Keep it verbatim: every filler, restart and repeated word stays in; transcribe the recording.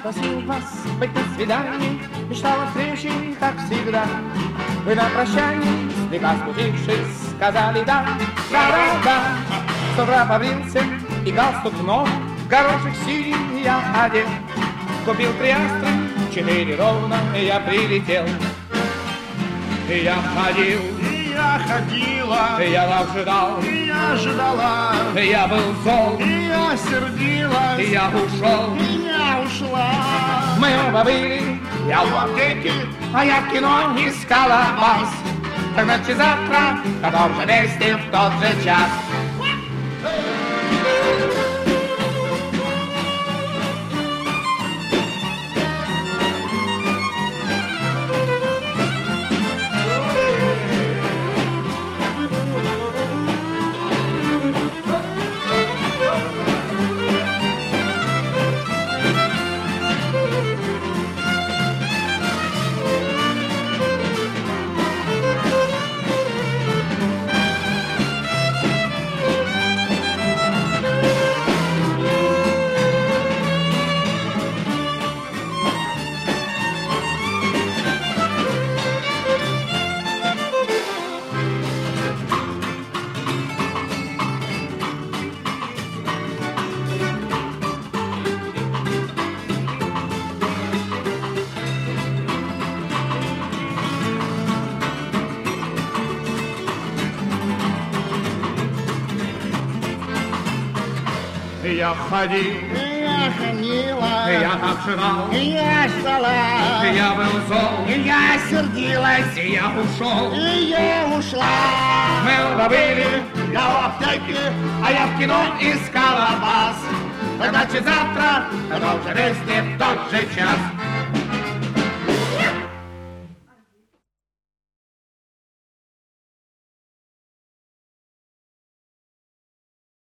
просил вас быть на свидании, мечтал о встрече, как всегда. Вы на прощании, слегка смутившись, сказали да, да-да-да. С утра побрился и галстук ног, горошек синий я одел. Купил три астры, четыре ровно, и я прилетел. И я ходил, И я ходила, и я вас ждал, и я ждала, и я был зол, и я сердилась, и я ушел. и я ушла. Мы оба были, я в аптеке, а я в кино искала вас. Так значит завтра, в том же месте, в тот же час. И я ходил, И я ходила, и я так ждал, и я ждала, и я был зол, и я сердилась, и я ушел. и я ушла. Мы оба были, Я в аптеке, а я в кино искала вас. Так значит завтра, в том же месте, в тот же час.